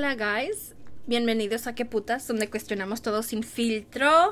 Hola, guys. Bienvenidos a Que Putas, donde cuestionamos todo sin filtro.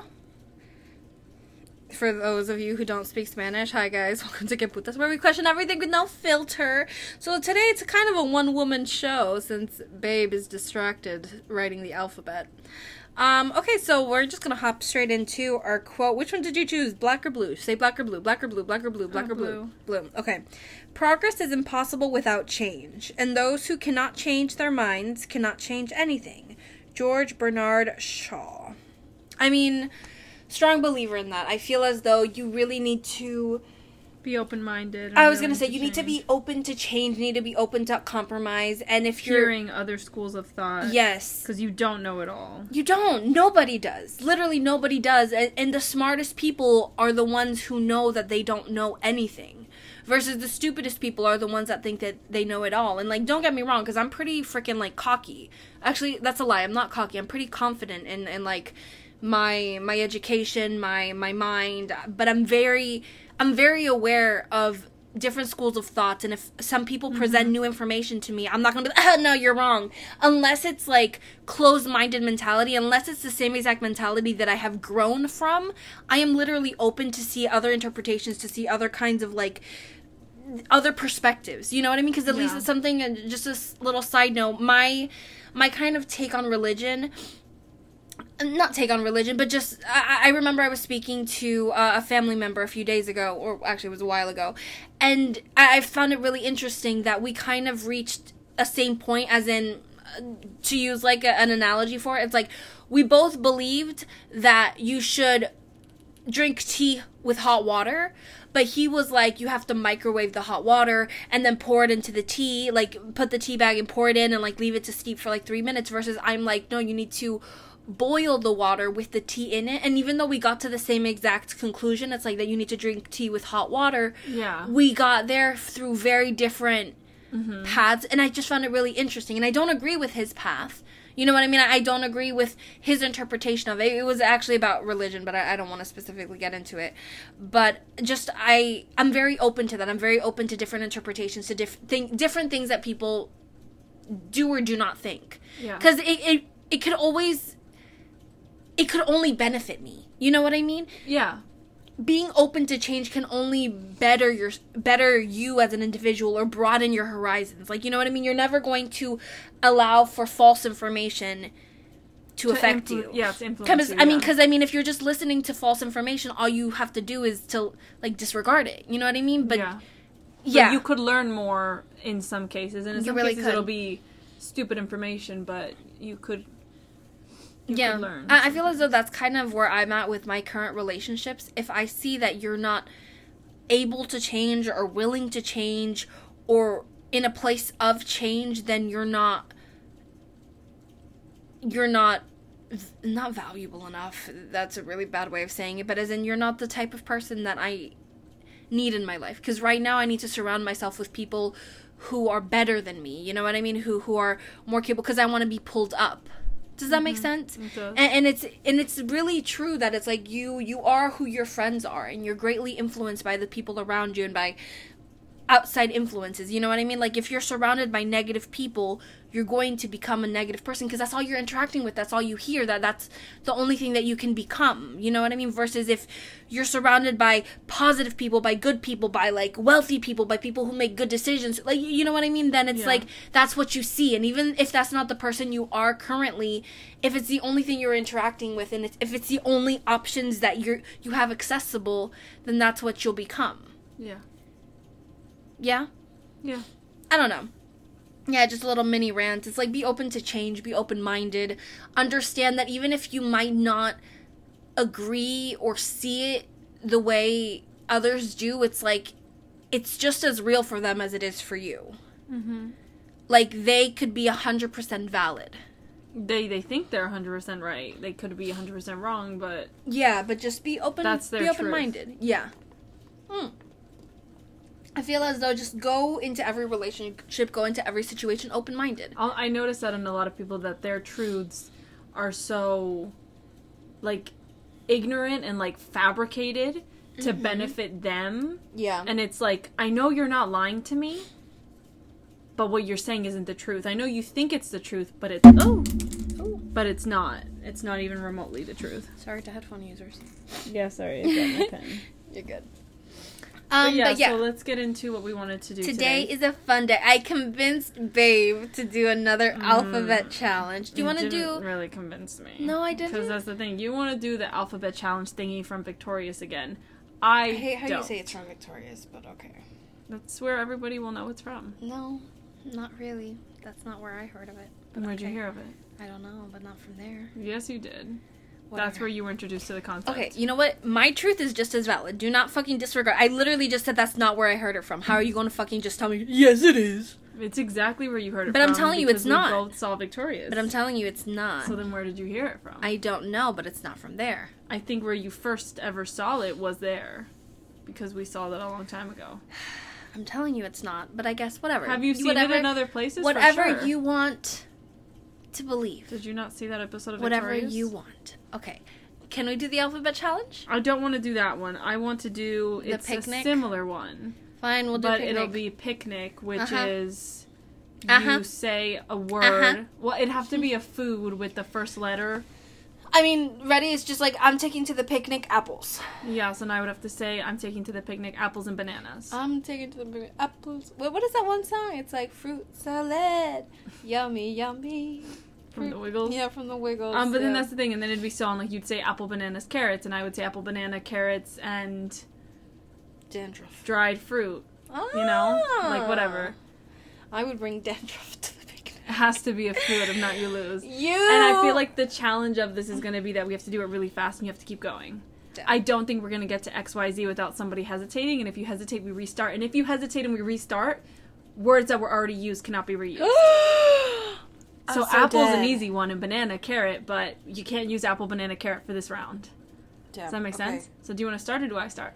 For those of you who don't speak Spanish, hi guys, welcome to Que Putas, where we question everything with no filter. So today it's kind of a one-woman show, since Babe is distracted writing the alphabet. Okay, so we're just gonna hop straight into our quote. Which one did you choose? Black or blue? Say black or blue, black or blue, black or blue, black or blue. Blue. Okay. Progress is impossible without change, and those who cannot change their minds cannot change anything. George Bernard Shaw. I mean, strong believer in that. I feel as though you really need to be open-minded. I was going to say, you need to be open to change, you need to be open to compromise, and if you're hearing other schools of thought. Yes. Because you don't know it all. You don't. Nobody does. Literally nobody does. And the smartest people are the ones who know that they don't know anything. Versus the stupidest people are the ones that think that they know it all. And, like, don't get me wrong, because I'm pretty freaking, like, cocky. Actually, that's a lie. I'm not cocky. I'm pretty confident in like, my education, my mind. But I'm very aware of different schools of thoughts, and if some people present new information to me, I'm not gonna be like, no, you're wrong. Unless it's, like, closed-minded mentality, unless it's the same exact mentality that I have grown from, I am literally open to see other interpretations, to see other kinds of, like, other perspectives. You know what I mean? Because at least it's something, just a little side note, my kind of take on religion... Not take on religion, but just, I remember I was speaking to a family member a few days ago, or actually it was a while ago, and I found it really interesting that we kind of reached a same point, as in, to use like an analogy for it, it's like, we both believed that you should drink tea with hot water, but he was like, you have to microwave the hot water and then pour it into the tea, like, put the tea bag and pour it in and, like, leave it to steep for, like, 3 minutes, versus I'm like, no, you need to boil the water with the tea in it. And even though we got to the same exact conclusion, it's like that you need to drink tea with hot water, we got there through very different paths, and I just found it really interesting. And I don't agree with his path, you know what I mean? I don't agree with his interpretation of it. It was actually about religion, but I don't want to specifically get into it. But just, I'm very open to that. I'm very open to different interpretations, to different things that people do or do not think. Because it could always... It could only benefit me. You know what I mean? Yeah. Being open to change can only better you as an individual, or broaden your horizons. Like, you know what I mean? You're never going to allow for false information to affect you. Yeah, to influence you. Because if you're just listening to false information, all you have to do is to, like, disregard it. You know what I mean? But But you could learn more in some cases, and in some really cases it'll be stupid information, but you could... could learn. I feel as though that's kind of where I'm at with my current relationships. If I see that you're not able to change, or willing to change, or in a place of change, then you're not valuable enough. That's a really bad way of saying it, but as in, you're not the type of person that I need in my life. Because right now I need to surround myself with people who are better than me. You know what I mean? Who are more capable, because I want to be pulled up. Does that make sense? It does. And it's really true that it's like you are who your friends are, and you're greatly influenced by the people around you and by outside influences. You know what I mean? Like, if you're surrounded by negative people, you're going to become a negative person, because that's all you're interacting with. That's all you hear. That's the only thing that you can become. You know what I mean? Versus if you're surrounded by positive people, by good people, by, like, wealthy people, by people who make good decisions, like, you know what I mean? Then it's like, that's what you see. And even if that's not the person you are currently, if it's the only thing you're interacting with, and if it's the only options that you have accessible, then that's what you'll become. Yeah. Yeah? Yeah. I don't know. Yeah, just a little mini rant. It's like, be open to change, be open-minded. Understand that even if you might not agree or see it the way others do, it's like, it's just as real for them as it is for you. Mm-hmm. Like, they could be 100% valid. They think they're 100% right. They could be 100% wrong, but... Yeah, but just be open. That's their be open-minded. truth. Yeah. I feel as though just go into every relationship, go into every situation open-minded. I notice that in a lot of people, that their truths are so, like, ignorant and, like, fabricated to benefit them. Yeah. And it's like, I know you're not lying to me, but what you're saying isn't the truth. I know you think it's the truth, but it's but it's not. It's not even remotely the truth. Sorry to headphone users. Yeah, sorry. I got my pen. You're good. But yeah, so let's get into what we wanted to do today. Today is a fun day. I convinced Babe to do another alphabet challenge. Do you want to do... didn't really convince me. No, I didn't. Because that's the thing. You want to do the alphabet challenge thingy from Victorious again. I hate how don't. you say it's from Victorious, but okay. That's where everybody will know it's from. No, not really. That's not where I heard of it. And where'd you hear of it? I don't know, but not from there. Yes, you did. Whatever. That's where you were introduced to the concept. Okay, you know what? My truth is just as valid. Do not fucking disregard. I literally just said that's not where I heard it from. How are you going to fucking just tell me, yes, it is? It's exactly where you heard it but from. I'm telling you, it's not. We both saw Victorious. But I'm telling you, it's not. So then where did you hear it from? I don't know, but it's not from there. I think where you first ever saw it was there. Because we saw that a long time ago. I'm telling you it's not, but I guess whatever. Have you seen it in other places? Whatever For sure. you want to believe. Did you not see that episode of Whatever Victorious? you want. Okay. Can we do the alphabet challenge? I don't want to do that one. I want to do The it's picnic? a similar one. Fine, we'll do But picnic. it'll be picnic, which is Uh-huh. you say a word. Well, it'd have to be a food with the first letter. I mean, ready is just like, I'm taking to the picnic apples. Yeah, so now I would have to say I'm taking to the picnic apples and bananas. I'm taking to the picnic apples. What is that one song? It's like fruit salad. Yummy, yummy. From the Wiggles? Yeah, from the Wiggles. But then that's the thing, and then it'd be so on, like, you'd say apple, bananas, carrots, and I would say apple, banana, carrots, and dandruff. dried fruit. You know? Like, whatever. I would bring dandruff to the picnic. It has to be a food, if not you lose. And You! I feel like the challenge of this is going to be that we have to do it really fast and you have to keep going. Yeah. I don't think we're going to get to XYZ without somebody hesitating, and if you hesitate, we restart. And if you hesitate and we restart, words that were already used cannot be reused. So apple's an easy one, and banana, carrot, but you can't use apple, banana, carrot for this round. Does that make sense? So do you want to start or do I start?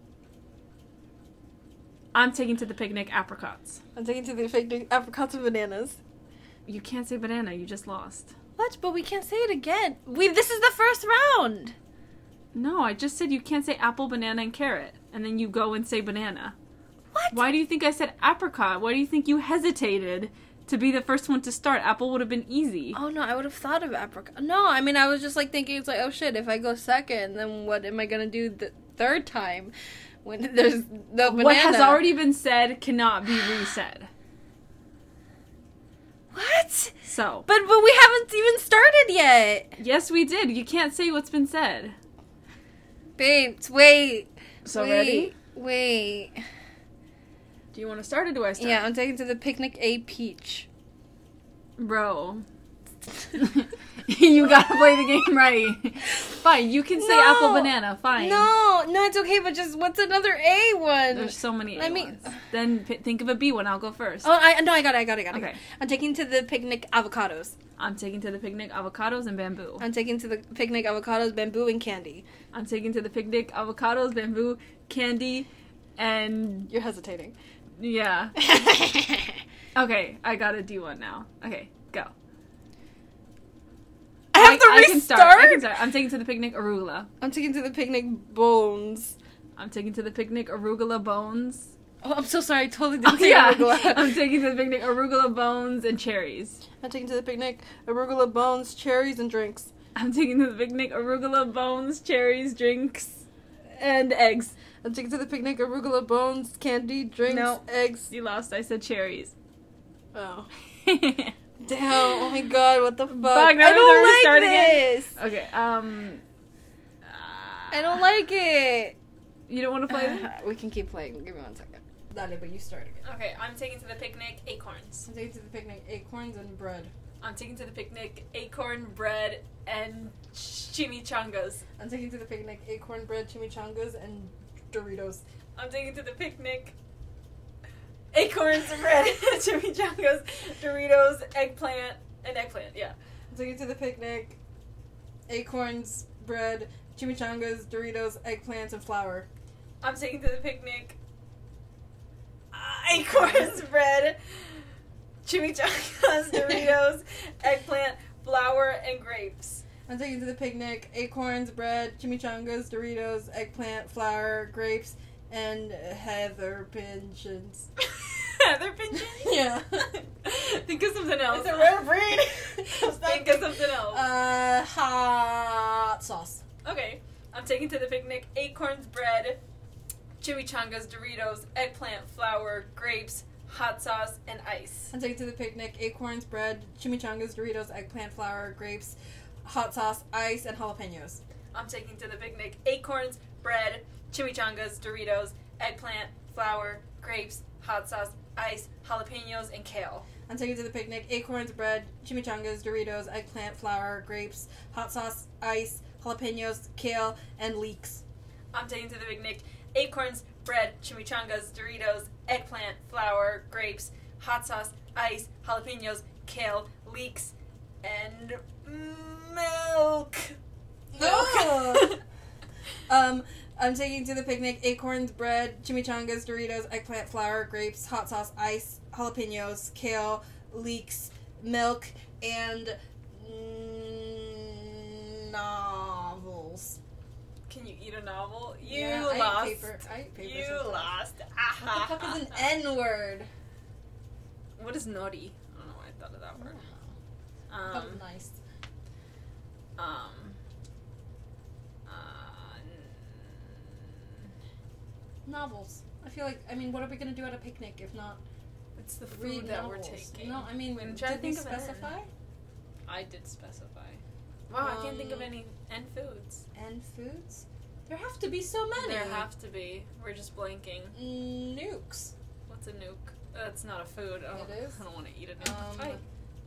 I'm taking to the picnic apricots. I'm taking to the picnic apricots and bananas. You can't say banana, you just lost. What? But we can't say it again. This is the first round. No, I just said you can't say apple, banana, and carrot. And then you go and say banana. What? Why do you think I said apricot? Why do you think you hesitated to be the first one to start? Apple would have been easy. Oh, no, I would have thought of apricot. No, I mean, I was just, like, thinking, it's like, oh, shit, if I go second, then what am I going to do the third time when there's the banana? What has already been said cannot be resaid. What? So. But we haven't even started yet. Yes, we did. You can't say what's been said. Babes, wait. So ready? Wait. Do you want to start or do I start? Yeah, I'm taking to the picnic a peach. Bro. You gotta play the game right. Fine, you can say apple, banana. Fine. No, it's okay, but just what's another A one? There's so many A I mean- ones. Then think of a B one. I'll go first. Oh, I got it. Okay. I'm taking to the picnic avocados. I'm taking to the picnic avocados and bamboo. I'm taking to the picnic avocados, bamboo, and candy. I'm taking to the picnic avocados, bamboo, candy, and... You're hesitating. Yeah. Okay, I got a D1 now. Okay, go. I have to I can restart? start. I can start. I'm taking to the picnic arugula. I'm taking to the picnic bones. I'm taking to the picnic arugula bones. Oh, I'm so sorry. I totally Oh, didn't say yeah. arugula. I'm taking to the picnic arugula bones and cherries. I'm taking to the picnic arugula bones, cherries, and drinks. I'm taking to the picnic arugula bones, cherries, drinks, and eggs. I'm taking to the picnic arugula bones, candy, drinks, No. eggs. You lost. I said cherries. Oh. Damn, oh my god, what the fuck? Fuck, now I we have to don't restart like again? this! Okay, I don't like it! You don't want to play? We can keep playing. Give me 1 second. Dale, but you start again. Okay, I'm taking to the picnic acorns. I'm taking to the picnic acorns and bread. I'm taking to the picnic acorn bread and chimichangas. I'm taking to the picnic acorn bread, chimichangas, and Doritos. I'm taking to the picnic acorns, bread, chimichangas, Doritos, eggplant, and eggplant, yeah. I'm taking to the picnic acorns, bread, chimichangas, Doritos, eggplants, and flour. I'm taking to the picnic acorns, bread, chimichangas, Doritos, eggplant, flour, and grapes. I'm taking to the picnic acorns, bread, chimichangas, Doritos, eggplant, flour, grapes, and heather pinchins. Heather pinchins? engine? Yeah. Think of something else. It's a rare breed. Think of something else. Hot sauce. Okay. I'm taking to the picnic acorns, bread, chimichangas, Doritos, eggplant, flour, grapes, hot sauce, and ice. I'm taking to the picnic acorns, bread, chimichangas, Doritos, eggplant, flour, grapes, hot sauce, ice, and jalapenos. I'm taking to the picnic acorns, bread, chimichangas, Doritos, eggplant, flour, grapes, hot sauce, ice, jalapenos, and kale. I'm taking to the picnic acorns, bread, chimichangas, Doritos, eggplant, flour, grapes, hot sauce, ice, jalapenos, kale, and leeks. I'm taking to the picnic acorns, bread, chimichangas, Doritos, eggplant, flour, grapes, hot sauce, ice, jalapenos, kale, leeks, and milk. I'm taking to the picnic acorns, bread, chimichangas, Doritos, eggplant, flour, grapes, hot sauce, ice, jalapenos, kale, leeks, milk, and novels. Can you eat a novel? You Yeah, lost. I ate paper You sometimes. lost. What the fuck is an N word? What is naughty? I don't know why I thought of that word. Nice. Novels. I feel like, what are we gonna do at a picnic if not It's the food read that novels? we're taking. No, When trying to did we think of an specify? I did specify. Wow, I can't think of any N foods. And foods? There have to be so many. There have to be. We're just blanking. Nukes. What's a nuke? That's not a food. It is? I don't want to eat a nuke. Fight.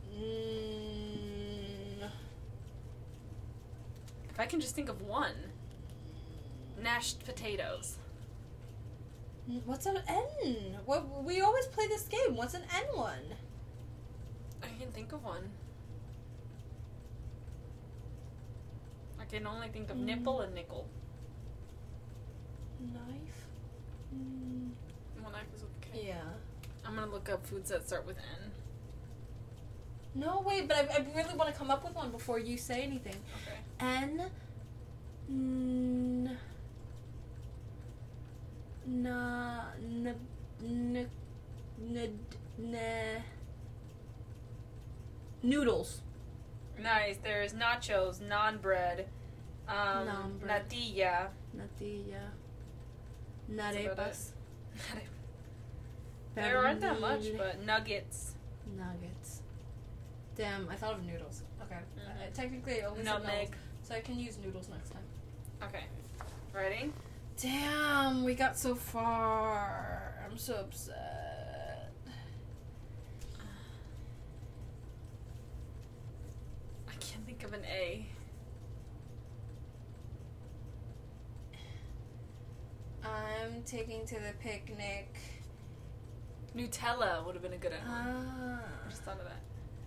If I can just think of one. Mashed potatoes. What's an N? What, we always play this game. What's an N one? I can think of one. I can only think of nipple and nickel. Knife? Well, knife is okay. Yeah. I'm gonna look up foods that start with N. No, wait, but I really want to come up with one before you say anything. Okay. N. Noodles. Nice. There's nachos, naan bread, Naan-bread. natilla. Natilla. That's about Narepas. There aren't that much, but nuggets. Nuggets. Damn, I thought of noodles. Okay. Mhm. Technically, I only said Nutmeg. noodles, so I can use noodles next time. Okay. Ready? Damn, we got so far. I'm so upset. I can't think of an A. I'm taking to the picnic. Nutella would have been a good one. I Ah. just thought of that.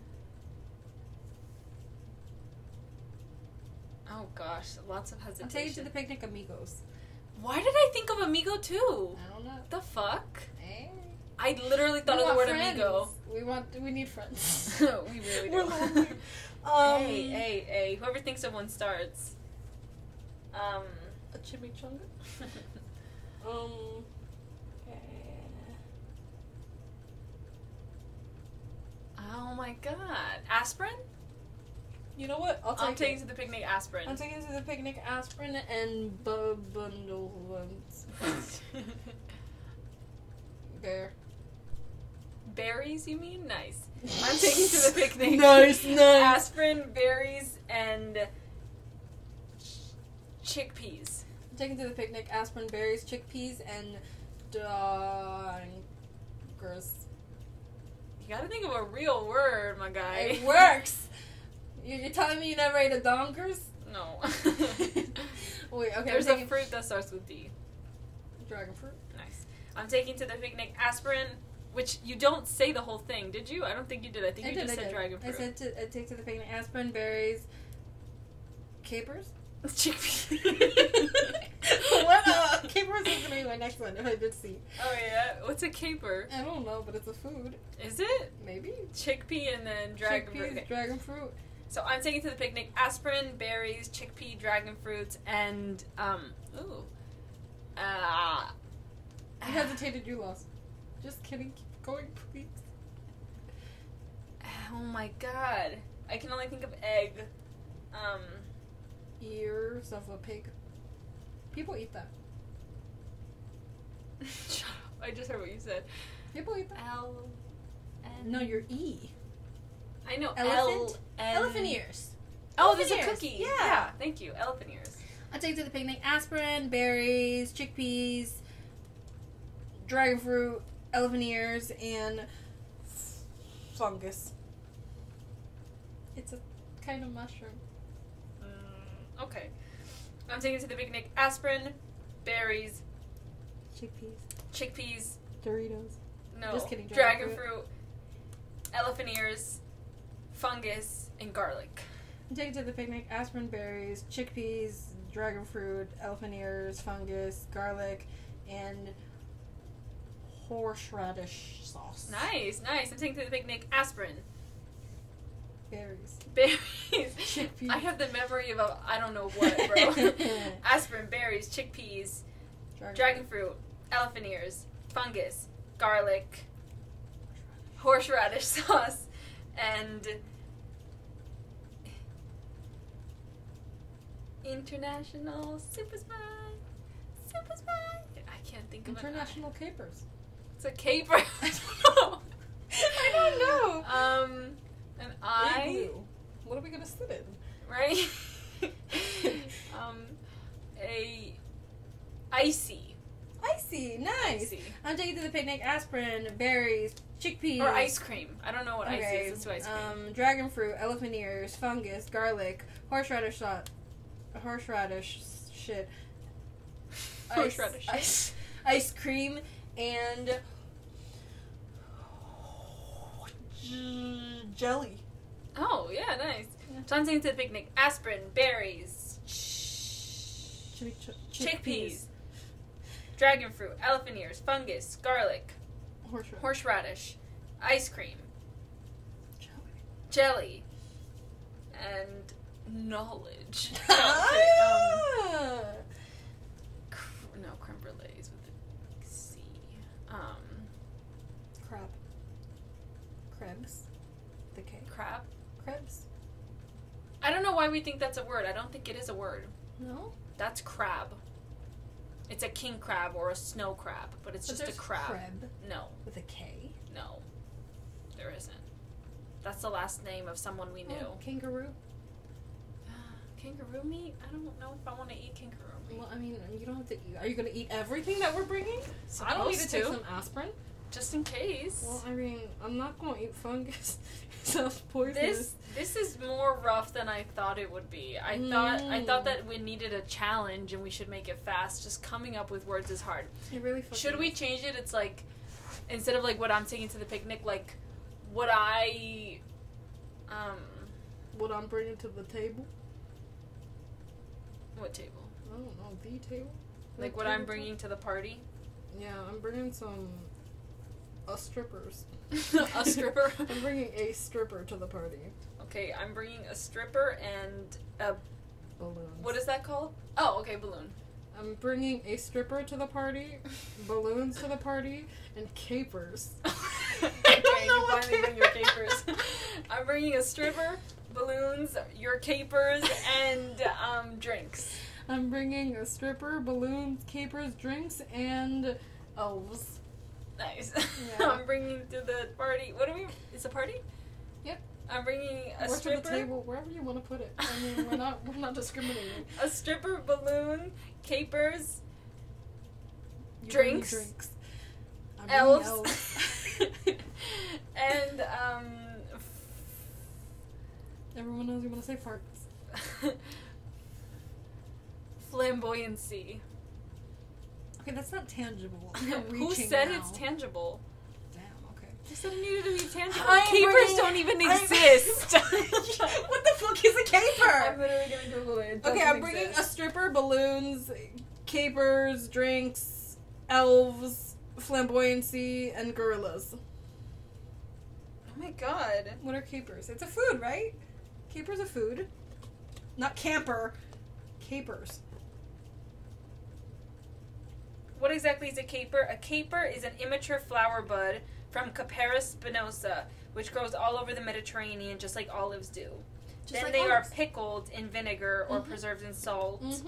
Oh gosh, lots of I'm hesitation. taking to the picnic, amigos. Why did I think of amigo too? I don't know. The fuck? Eh? I literally thought We of the want word friends. amigo. We need friends. We really do. We're lonely. Hey, whoever thinks of one starts. A chimichanga? Oh my god. Aspirin? You know what? I'm taking to the picnic aspirin. I'm taking to the picnic aspirin and bundle ones. Bear. Berries, you mean? Nice. I'm taking to the picnic Nice. aspirin, berries, and chickpeas. I'm taking to the picnic aspirin, berries, chickpeas, and donkers. You gotta think of a real word, my guy. It works. You're telling me you never ate a donkers? No. Wait, okay. There's I'm a taking fruit that starts with D. dragon fruit. Nice. I'm taking to the picnic aspirin, which you don't say the whole thing, did you? I don't think you did. I think you just said dragon fruit. I take to the picnic aspirin, berries, capers. Chickpea. What? Capers is gonna be my next one if I did see. Oh yeah. What's a caper? I don't know, but it's a food. Is it? Maybe. Chickpea and then dragon fruit. Chickpeas, Okay. dragon fruit. So I'm taking to the picnic aspirin, berries, chickpea, dragon fruits, and You hesitated, you lost. Just kidding. Keep going, please. Oh my god. I can only think of egg. Ears of a pig. People eat that. Shut up. I just heard what you said. People eat that. No, you're E. I know. Elephant? Elephant ears. Oh, there's Elephant a ears. cookie. Yeah. Thank you. Elephant ears. I'll take you to the picnic. Aspirin, berries, chickpeas, dragon fruit, elephant ears, and Fungus. It's a kind of mushroom. Okay. I'm taking to the picnic. Aspirin, berries, chickpeas. Doritos. No. Just kidding, Dragon dragon fruit, elephant ears, fungus, and garlic. Take it to the picnic. Aspirin, berries, chickpeas, dragon fruit, elephant ears, fungus, garlic, and horseradish sauce. Nice. I'm taking to the picnic. Aspirin, Berries. Chickpeas. I have the memory of I don't know what, bro. Aspirin, berries, chickpeas, dragon fruit, elephant ears, fungus, garlic, horseradish sauce, and international super spy. I can't think of International capers. It's a caper. I don't know. An eye. Igloo. What are we gonna sit in? Right? A icy. Icy, nice. Icy. I'm taking you to the picnic. Aspirin, berries, chickpeas. Or ice cream. I don't know what icy is. Let's do ice cream. Dragon fruit, elephant ears, fungus, garlic, horseradish shit. Horseradish. Ice cream, and jelly. Oh, yeah, nice. Yeah. So I'm taking to the picnic. Aspirin, berries, chickpeas, dragon fruit, elephant ears, fungus, garlic, horseradish, ice cream, jelly, and knowledge. No, creme brulees with a C. Krebs. The K. Crab. Krebs. I don't know why we think that's a word. I don't think it is a word. No? That's crab. It's a king crab or a snow crab, but it's just a crab. Crab No, with a K. no, there isn't. That's the last name of someone we knew. Oh, kangaroo. Kangaroo meat? I don't know if I want to eat kangaroo meat. Well, I mean, you don't have to eat. Are you going to eat everything that we're bringing? I don't need to take some aspirin. Just in case. Well, I mean, I'm not going to eat fungus. Sounds poisonous. This is more rough than I thought it would be. I thought that we needed a challenge and we should make it fast. Just coming up with words is hard. It really fucking Should we change it? It's like, instead of like what I'm taking to the picnic, like what I what I'm bringing to the table? what table? I don't know, the table? Like what I'm bringing to the party? Yeah, I'm bringing strippers. A stripper? I'm bringing a stripper to the party. Okay, I'm bringing a stripper and a... Balloons. What is that called? Oh, okay, balloon. I'm bringing a stripper to the party, balloons to the party, and capers. Okay, you finally bring your capers. I'm bringing a stripper, balloons, your capers, and drinks. I'm bringing a stripper, balloons, capers, drinks, and elves. Nice. Yeah. I'm bringing to the party. What do we? It's a party? Yep. I'm bringing a Or stripper. to the table, wherever you want to put it. I mean, we're not discriminating. A stripper, balloon, capers, You drinks, bring drinks. I'm bringing elves, and Everyone knows you want to say farts. flamboyancy. Okay, that's not tangible. Who said it's tangible? Damn, okay. You said it needed to be tangible. I'm Capers bringing- don't even I'm- exist. What the fuck is a I'm caper? literally gonna Google it. It Okay, doesn't I'm bringing exist. a stripper, balloons, capers, drinks, elves, flamboyancy, and gorillas. Oh my god. What are capers? It's a food, right? Caper's a food. Not camper. Capers. What exactly is a caper? A caper is an immature flower bud from Capparis spinosa, which grows all over the Mediterranean, just like olives do. Just then like they olives. are pickled in vinegar or preserved in salt. Mm-hmm.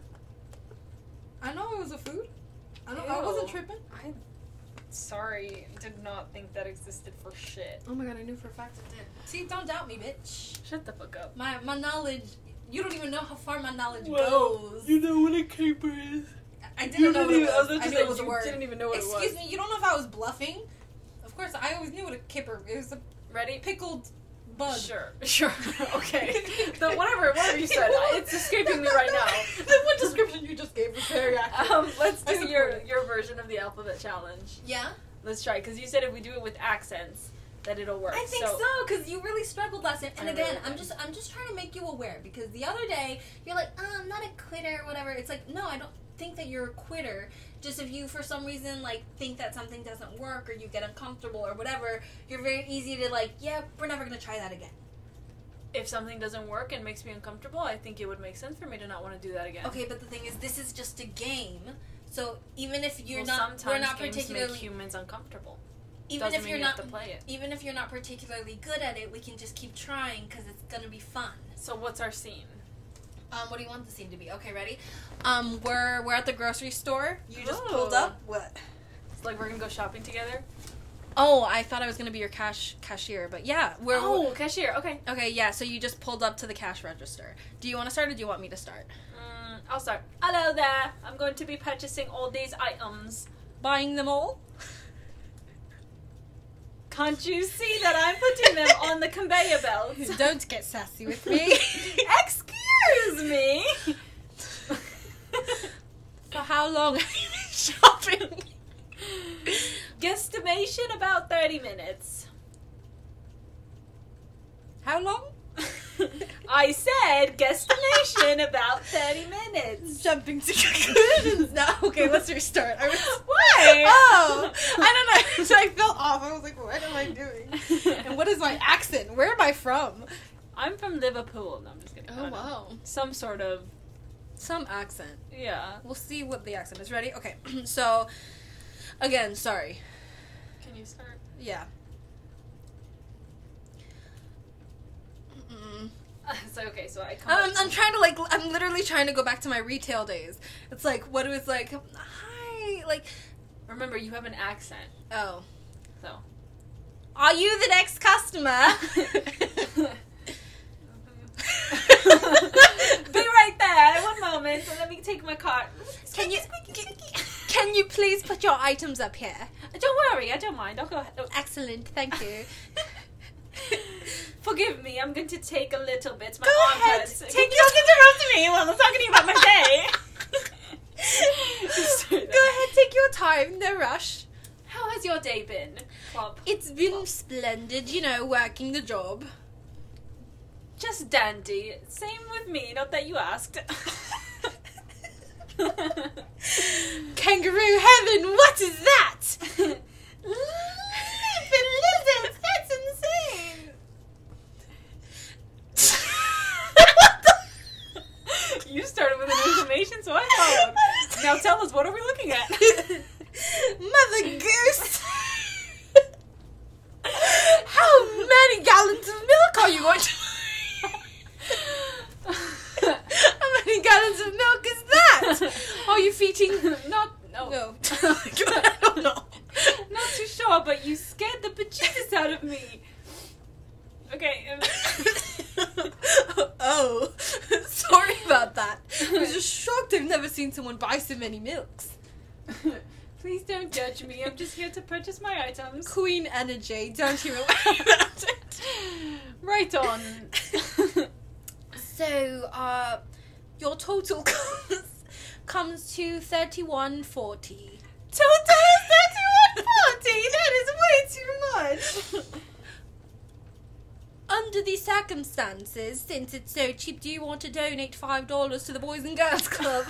I know it was a food. I Ew. wasn't tripping. Sorry, did not think that existed for shit. Oh my god, I knew for a fact it did. See, don't doubt me, bitch. Shut the fuck up. My knowledge, you don't even know how far my knowledge goes. You know what a caper is. I didn't know what it was. I knew it was a you word. didn't even know what it was. Excuse me, you don't know if I was bluffing? Of course, I always knew what a kipper. It was a Ready? pickled bug. Sure. Okay. Whatever you said, it's escaping me right now. The one description you just gave was very accurate. Let's I do support your version of the alphabet challenge. Yeah? Let's try, because you said if we do it with accents, that it'll work. I think so, because you really struggled last time. And I again, really I'm just trying to make you aware, because the other day, you're like, I'm not a quitter or whatever. It's like, no, I don't think that you're a quitter. Just if you, for some reason, like, think that something doesn't work or you get uncomfortable or whatever, you're very easy to, like, yeah, we're never going to try that again. If something doesn't work and makes me uncomfortable, I think it would make sense for me to not want to do that again. Okay, but the thing is, this is just a game. So even if you're well, not, sometimes we're not games particularly make humans uncomfortable. even Doesn't if mean you're you not have to play it. even if you're not particularly good at it, we can just keep trying because it's gonna be fun. So what's our scene? What do you want the scene to be? Okay, ready? We're at the grocery store. You just Ooh. pulled up. What? It's like we're gonna go shopping together. Oh, I thought I was gonna be your cashier, but yeah, we're Cashier. Okay. okay. Yeah, so you just pulled up to the cash register. Do you want to start or do you want me to start? I'll start. Hello there. I'm going to be purchasing all these items. Buying them all? Can't you see that I'm putting them on the conveyor belt? Don't get sassy with me. Excuse me. For how long have you been shopping? Guesstimation about 30 minutes. How long? I said guesstimation about 30 minutes. Jumping to conclusions now. Okay, let's restart. Why? Oh, I don't know. I felt off. I was like, what am I doing? And what is my accent? Where am I from? I'm from Liverpool. No, I'm just kidding. I don't know. wow. Some sort of, Some accent. yeah. We'll see what the accent is. Ready? Okay. So, again, sorry. Can you start? Yeah. So, okay, so I come I'm trying to, I'm literally trying to go back to my retail days. It's like, what it was like, hi, like, Remember, you have an accent, oh. so. Are you the next customer? Be right there. One moment. Let me take my cart. Can you please put your items up here? Don't worry. I don't mind. I'll go ahead. Oh, Excellent, thank you. forgive me. I'm going to take a little bit. My Go arm ahead. hurts. Take Can you your- not interrupt me while I'm talking to you about my day? Go ahead, take your time, no rush. How has your day been, Plop? It's been splendid, working the job. Just dandy. Same with me. Not that you asked. Kangaroo heaven, what is that? Leaping lizards. That's insane. You started with an information, so I followed. Now tell us, what are we looking at? Mother Goose! How many gallons of milk are you going to... How many gallons of milk is that? Are you feeding... No. I don't know. Not too sure, but you scared the bejesus out of me. Okay. Oh, sorry about that. I was just shocked. I've never seen someone buy so many milks. Please don't judge me. I'm just here to purchase my items. Queen energy, don't you worry about it. Right on. So, your total comes to $31.40. Total is $31.40. That is way too much. Under the circumstances, since it's so cheap, do you want to donate $5 to the Boys and Girls Club?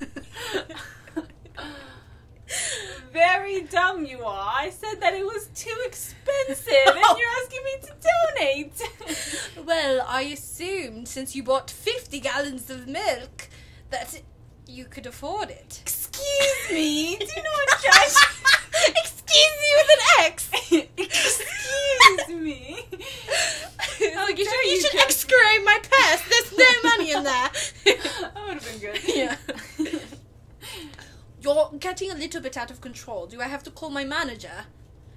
Very dumb you are. I said that it was too expensive and you're asking me to donate. Well, I assumed since you bought 50 gallons of milk that you could afford it. Excuse me. Do not judge. Excuse Excuse me with an X. Excuse me. Like, you should excavate my purse. There's no money in there. That would have been good. Yeah. You're getting a little bit out of control. Do I have to call my manager?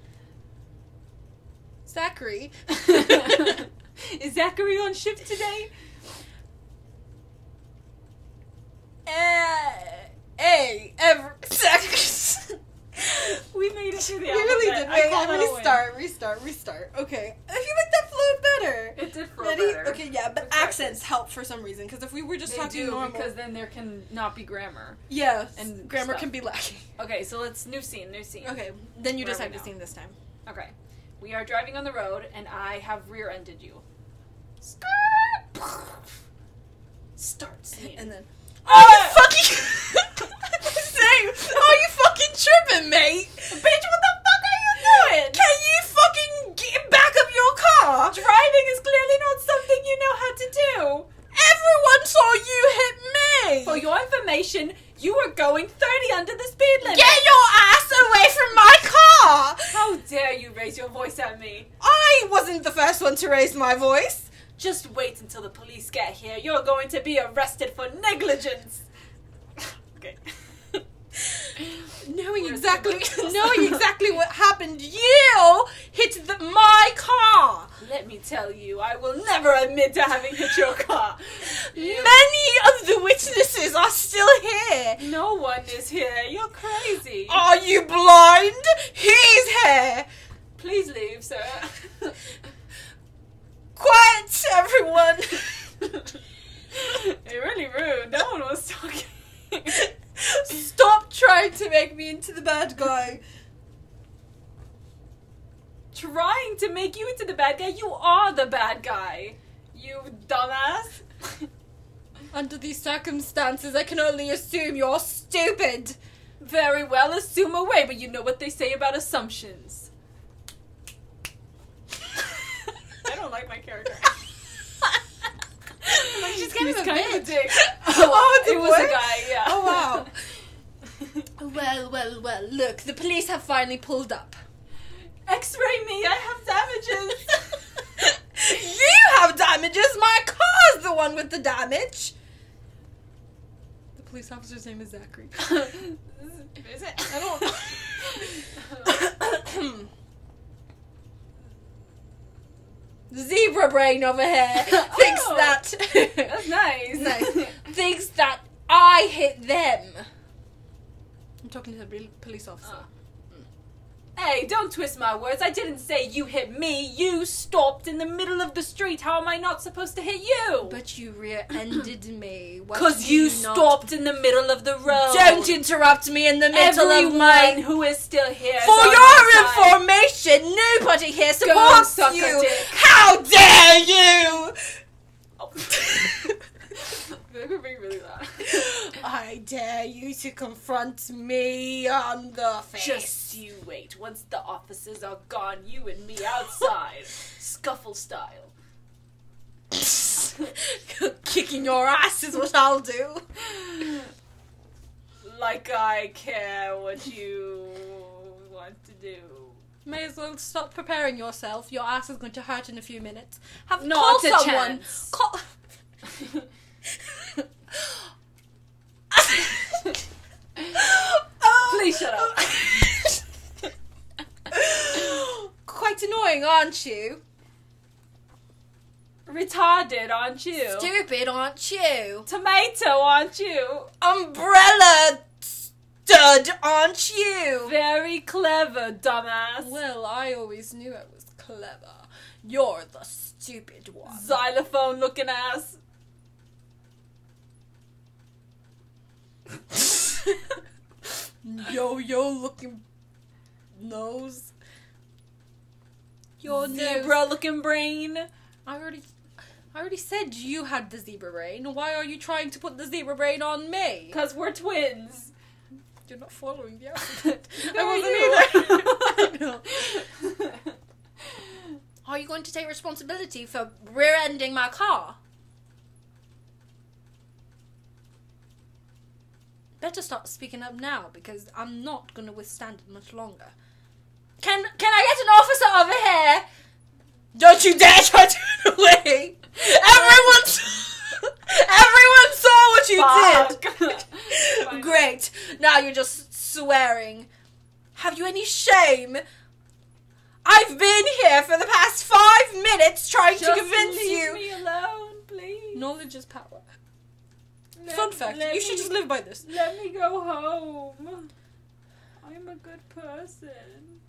Zachary? Is Zachary on shift today? Zachary. We made it through the We really alphabet. did. I call that a win. Restart. Okay. I feel like that flowed better. It did flow Ready? better. Okay, yeah, but With accents help for some reason, because if we were just They talking do, normal... because then there can not be grammar. Yeah, and grammar stuff. can be lacking. Okay, so let's new scene. Okay, then you Where decide are we the now? scene this time. Okay. We are driving on the road, and I have rear-ended you. Start scene. And then... Oh, you fucking... Same. Oh, you fucking tripping, mate. Bitch, what the fuck are you doing? Can you fucking back up your car? Driving is clearly not something you know how to do. Everyone saw you hit me. For your information, you were going 30 under the speed limit. Get your ass away from my car. How dare you raise your voice at me? I wasn't the first one to raise my voice. Just wait until the police get here. You're going to be arrested for negligence. Okay. Knowing Where's exactly the what happened, you hit my car. Let me tell you, I will never admit to having hit your car. Many of the witnesses are still here. No one is here. You're crazy. Are you blind? He's here. Please leave, sir. Quiet, everyone. You're really rude. No one was talking. Stop trying to make me into the bad guy. Trying to make you into the bad guy? You are the bad guy. You dumbass. Under these circumstances, I can only assume you're stupid. Very well, assume away, but you know what they say about assumptions. I don't like my character. She's He's kind of a dick. Oh, it was a guy, yeah. Oh, wow. Well, look, the police have finally pulled up. X-ray me, I have damages. You have damages? My car's the one with the damage. The police officer's name is Zachary. Is it? I don't... Zebra brain over here thinks Oh, that... That's nice. thinks that I hit them. I'm talking to the police officer. Hey, don't twist my words. I didn't say you hit me. You stopped in the middle of the street. How am I not supposed to hit you? But you rear-ended me. What Because do you not- stopped in the middle of the road. Don't interrupt me in the middle Everyone of my... who is still here. For your information, nobody here supports suck a you. dick. How dare you? Oh. We're being really loud. I dare you to confront me on the face. Just you wait. Once the officers are gone, you and me outside. Scuffle style. Kicking your ass is what I'll do. Like I care what you want to do. May as well stop preparing yourself. Your ass is going to hurt in a few minutes. Have Not call a someone. chance. Call. Please shut up. Quite annoying, aren't you? Retarded, aren't you? Stupid, aren't you? Tomato, aren't you? Umbrella stud, aren't you? Very clever, dumbass. Well, I always knew I was clever. You're the stupid one. Xylophone looking ass. Yo-yo looking nose. Your Zebra looking brain. I already said you had the zebra brain. Why are you trying to put the zebra brain on me? Because we're twins. You're not following the alphabet. Who are I wasn't either. Are you going to take responsibility for rear-ending my car? Better start speaking up now, because I'm not going to withstand it much longer. Can I get an officer over here? Don't you dare try to run away. Everyone saw what you did. Great. Now you're just swearing. Have you any shame? I've been here for the past 5 minutes trying to convince you. Leave me alone, please. Knowledge is power. Fun fact, you should just live by this. Let me go home. I'm a good person.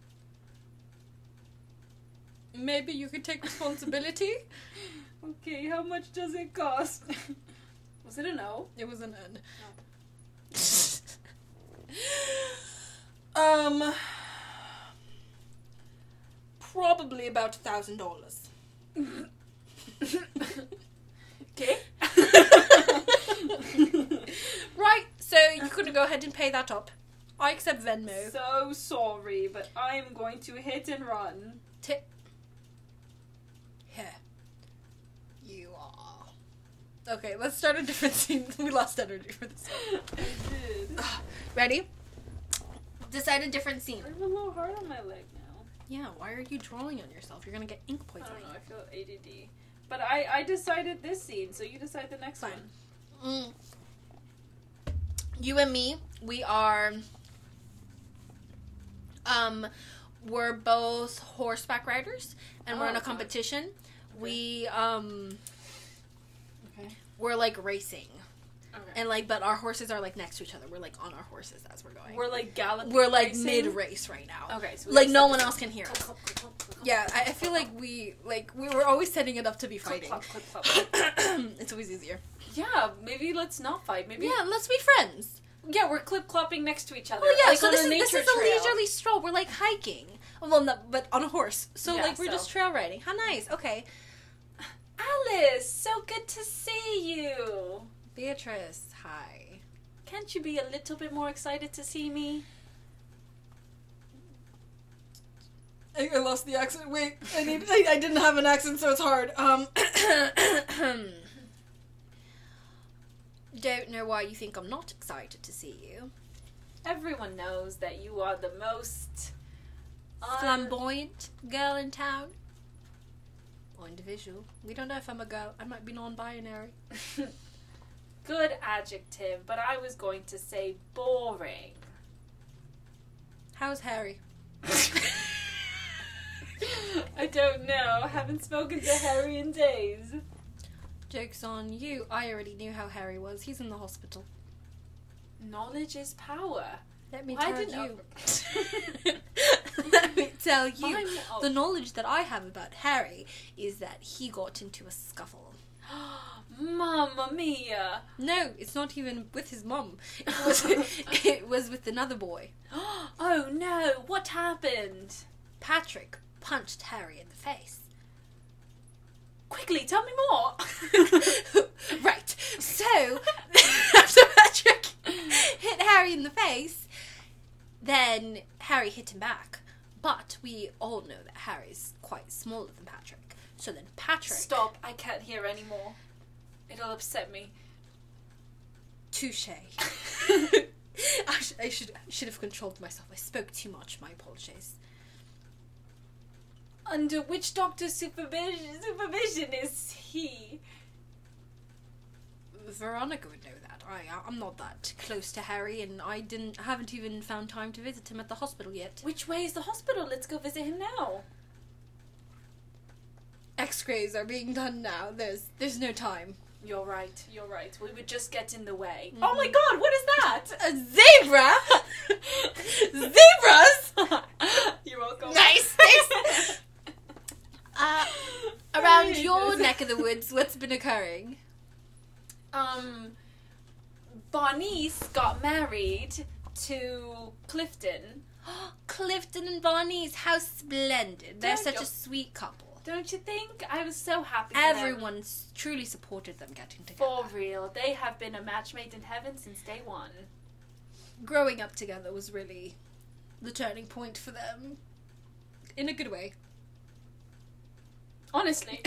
Maybe you could take responsibility? Okay, how much does it cost? Was it a no? It was an N. Probably about $1,000. Okay. Right, so you're gonna go ahead and pay that up. I accept Venmo. So sorry, but I'm going to hit and run. Here. You are. Okay, let's start a different scene. We lost energy for this one. I did. Ready? Decide a different scene. I have a little heart on my leg now. Yeah, why are you drawing on yourself? You're gonna get ink I poisoning. don't know, I feel ADD. But I decided this scene, so you decide the next Fine. one. You and me, we are, we're both horseback riders, and we're in a okay. competition. We, Okay. we're like racing. Okay. And like, but our horses are like next to each other. We're like on our horses as we're going. We're like galloping. We're like racing? mid-race right now. Okay, so Like no one else can hear us. Yeah, I feel like we were always setting it up to be fighting. It's always easier. Yeah, maybe let's not fight. Maybe Yeah, let's be friends. Yeah, we're clip-clopping next to each other. Oh yeah, like so on this a is nature a trail. leisurely stroll. We're like hiking. Well, no, but on a horse. So Yeah, like we're so. just trail riding. How nice. Okay. Alice, so good to see you. Beatrice, hi. Can't you be a little bit more excited to see me? I lost the accent. Wait, I didn't have an accent, so it's hard. Don't know why you think I'm not excited to see you. Everyone knows that you are the most Flamboyant girl in town. Or individual. We don't know if I'm a girl. I might be non-binary. good adjective, but I was going to say boring. How's Harry? I don't know. I haven't spoken to Harry in days. Joke's on you. I already knew how Harry was. He's in the hospital. Knowledge is power. Let me Why tell didn't you. Let me tell you. Oh. The knowledge that I have about Harry is that he got into a scuffle. Mamma mia. No, it's not even with his mum. It was with another boy. Oh no, what happened? Patrick punched Harry in the face. Quickly, tell me more. Right. So, after Patrick hit Harry in the face, then Harry hit him back. But we all know that Harry's quite smaller than Patrick. So then Patrick... Stop, I can't hear anymore. It'll upset me. Touche. I should have controlled myself. I spoke too much. My apologies. Under which doctor's supervision is he? Veronica would know that. I'm not that close to Harry, and I haven't even found time to visit him at the hospital yet. Which way is the hospital? Let's go visit him now. X-rays are being done now. There's no time. You're right. We would just get in the way. Mm-hmm. Oh my god, what is that? A zebra? Zebras? You're welcome. Nice. Thanks. Around your neck of the woods, what's been occurring? Barnice got married to Clifton. Clifton and Barney's, how splendid. They're Don't such you- a sweet couple. Don't you think? I was so happy for them. Everyone's truly supported them getting together. For real. They have been a match made in heaven since day one. Growing up together was really the turning point for them. In a good way. Honestly.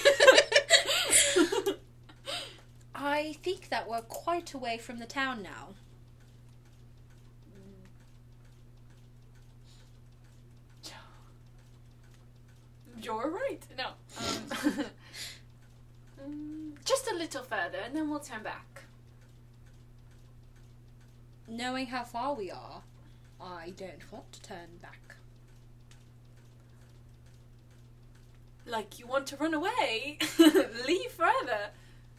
I think that we're quite away from the town now. You're right. No. Just a little further, and then we'll turn back. Knowing how far we are, I don't want to turn back. Like you want to run away? Leave further.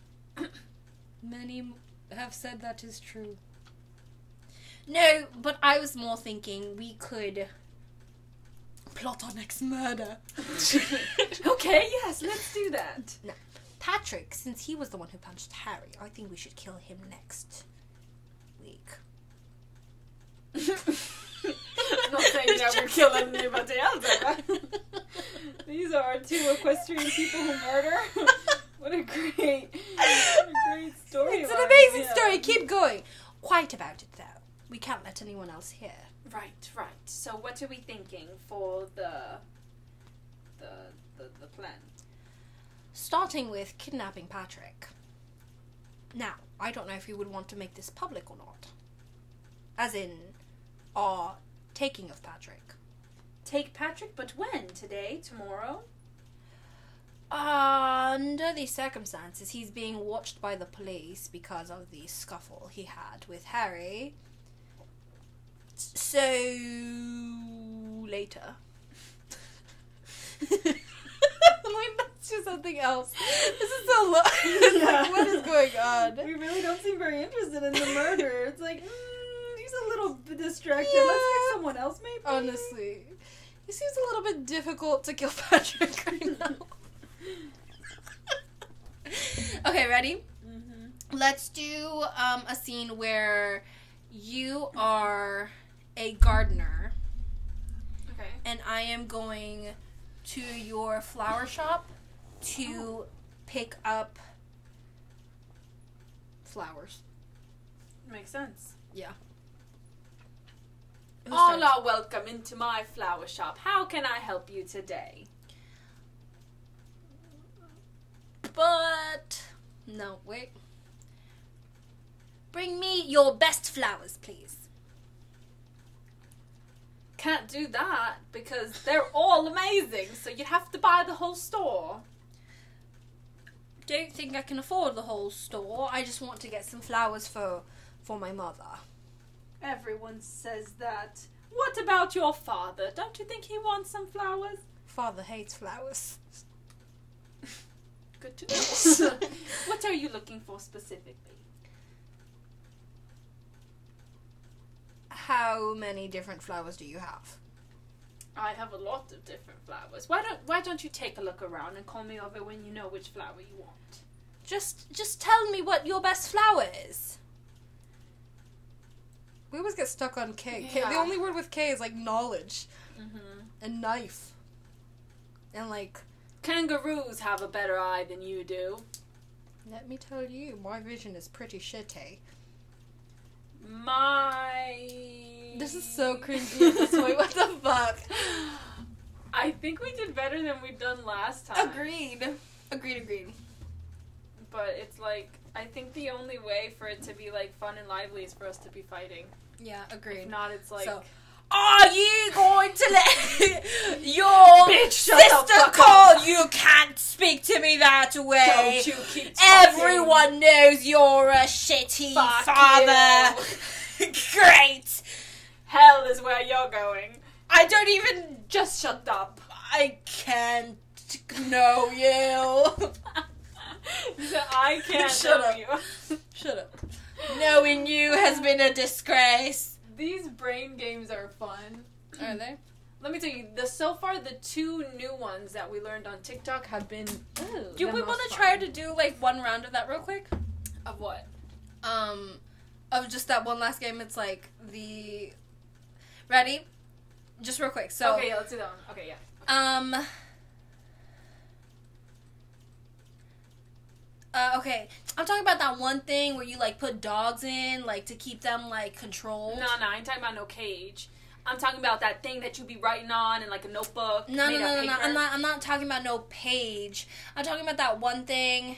Many have said that is true. No, but I was more thinking we could plot our next murder. Okay, yes, let's do that. No. Patrick, since he was the one who punched Harry, I think we should kill him next week. I'm not saying that we're killing anybody else. These are our two equestrian people who murder. What a great story. It's an amazing story. Keep going. Quiet about it, though. We can't let anyone else hear. Right. So what are we thinking for the plan? Starting with kidnapping Patrick. Now, I don't know if you would want to make this public or not. As in, our taking of Patrick. Take Patrick, but when? Today? Tomorrow? Under these circumstances, he's being watched by the police because of the scuffle he had with Harry. So, later. Wait, that's just something else. This is so long. Yeah. What is going on? We really don't seem very interested in the murder. It's like, he's a little bit distracted. Yeah. Let's pick someone else, maybe. Honestly. It seems a little bit difficult to kill Patrick right now. Okay, ready? Mm-hmm. Let's do a scene where you are a gardener. Okay. And I am going to your flower shop to pick up flowers. Makes sense. Yeah. All are welcome into my flower shop. How can I help you today? But... No, wait. Bring me your best flowers, please. Can't do that because they're all amazing, so you'd have to buy the whole store. Don't think I can afford the whole store. I just want to get some flowers for my mother. Everyone says that. What about your father? Don't you think he wants some flowers? Father hates flowers. Good to know. What are you looking for specifically? How many different flowers do you have? I have a lot of different flowers. Why don't you take a look around and call me over when you know which flower you want? Just tell me what your best flower is. We always get stuck on K. Yeah. The only word with K is like knowledge. Mm-hmm. And knife. And like... Kangaroos have a better eye than you do. Let me tell you, my vision is pretty shitty. This is so cringy at this point. What the fuck? I think we did better than we've done last time. Agreed. But it's like, I think the only way for it to be like fun and lively is for us to be fighting. Yeah, agreed. If not, it's like... So, are you going to let your Bitch, shut the sister fuck call? up. You can't speak to me that way. Don't you keep talking. Everyone knows you're a shitty Fuck father. Great. Hell is where you're going. I don't even... Just shut up. I can't know you. I can't Shut know up. you. Shut up. Knowing you has been a disgrace. These brain games are fun. Are they? Let me tell you, so far the two new ones that we learned on TikTok have been. Do we want to try to do like one round of that real quick? Of what? Of just that one last game. It's like the... Ready? Just real quick. So Okay, yeah, let's do that one. Okay, yeah. Okay. I'm talking about that one thing where you like put dogs in, like to keep them like controlled. No, I ain't talking about no cage. I'm talking about that thing that you be writing on in like a notebook. No. made of paper. I'm not talking about no page. I'm talking about that one thing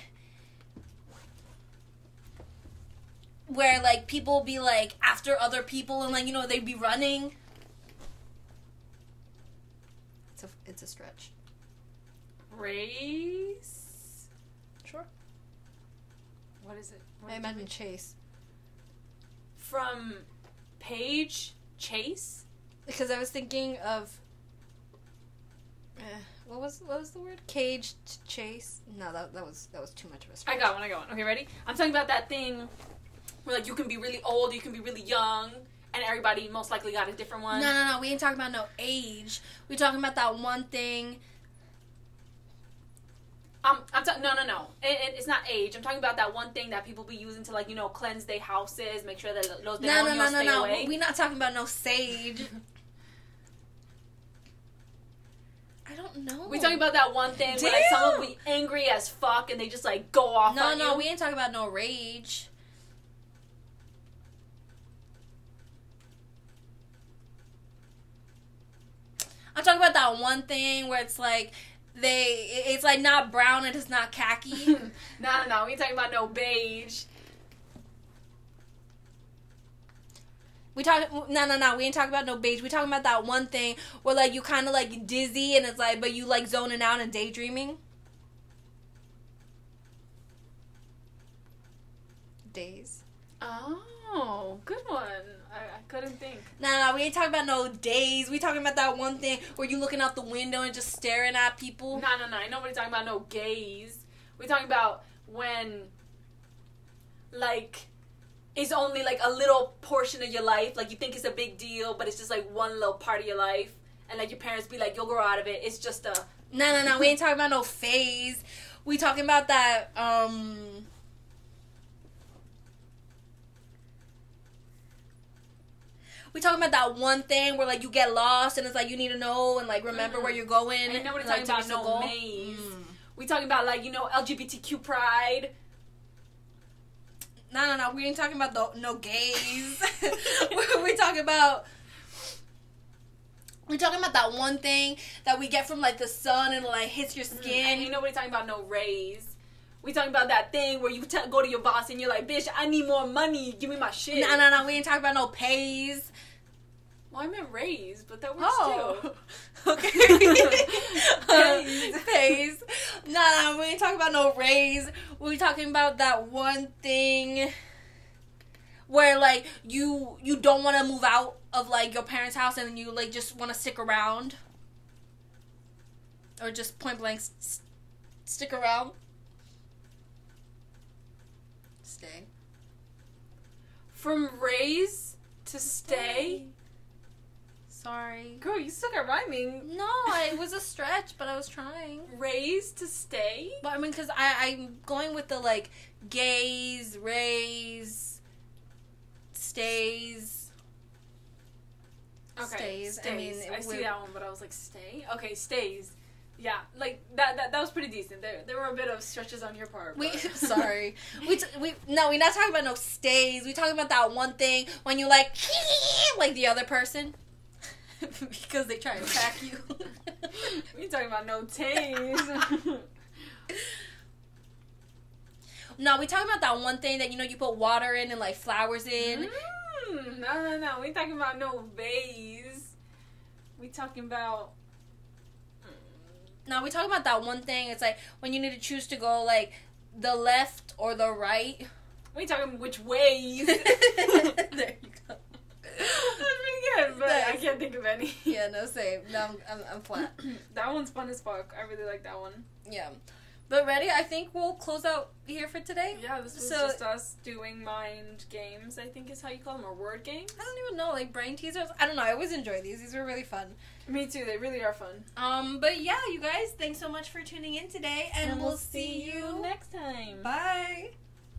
where like people be like after other people and like they'd be running. It's a stretch. Trace? Sure. What is it? I imagine Chase. From Paige Chase? Because I was thinking of... what was the word? Cage to Chase? No, that was too much of a stretch. I got one. Okay, ready? I'm talking about that thing where, like, you can be really old, you can be really young, and everybody most likely got a different one. No. We ain't talking about no age. We talking about that one thing. No. It's not age. I'm talking about that one thing that people be using to, like, you know, cleanse their houses, make sure that those demonios stay away. We not talking about no sage. I don't know. We talking about that one thing where, like, someone will be angry as fuck and they just, like, go off on you. No, we ain't talking about no rage. I'm talking about that one thing where it's like it's like not brown and it's not khaki. No. We ain't talking about no beige. We ain't talking about no beige. We talking about that one thing where, like, you kind of, like, dizzy and it's like, but you, like, zoning out and daydreaming. Days. Oh, good one. I couldn't think. No, we ain't talking about no days. We talking about that one thing where you looking out the window and just staring at people. No. Ain't nobody talking about no gaze. We talking about when, like, it's only, like, a little portion of your life. Like, you think it's a big deal, but it's just, like, one little part of your life. And, like, your parents be like, you'll grow out of it. It's just a... No. We ain't talking about no phase. We talking about that, We talking about that one thing where, like, you get lost and it's like you need to know and, like, remember where you're going. Ain't nobody and, talking about no maze. We talking about, like, you know, LGBTQ pride. No. We ain't talking about no gays. we talking about that one thing that we get from, like, the sun and, like, hits your skin. Ain't nobody talking about no raise. We talking about that thing where you go to your boss and you're like, bitch, I need more money. Give me my shit. No. We ain't talking about no pays. Well, I meant raise, but that works too. Okay. Pays. No, we ain't talking about no raise. We talking about that one thing where, like, you don't want to move out of, like, your parents' house and you, like, just want to stick around. Or just point blank stick around. Stay. From raise to stay? Sorry. Girl, you suck at rhyming. No, it was a stretch, but I was trying. Raise to stay? But, I mean, because I'm going with the, like, gays, raise, stays. Okay, Stays. stays. I mean, I see that one, but I was like, stay? Okay, stays. Yeah, like, that was pretty decent. There were a bit of stretches on your part. Sorry. We're not talking about no stays. We're talking about that one thing when you, like the other person. Because they try to attack you. We talking about no tays. No, we talking about that one thing that, you know, you put water in and, like, flowers in. No. We talking about no vase. We talking about... No, we talking about that one thing. It's like when you need to choose to go, like, the left or the right. We talking which ways. There you go. That's pretty good, but nice. I can't think of any. Yeah, no, same. No, I'm flat. That one's fun as fuck. I really like that one. Yeah. But ready? I think we'll close out here for today. Yeah, this was just us doing mind games, I think is how you call them, or word games. I don't even know, like brain teasers. I don't know. I always enjoy these. These were really fun. Me too. They really are fun. But yeah, you guys, thanks so much for tuning in today, and we'll see you next time. Bye.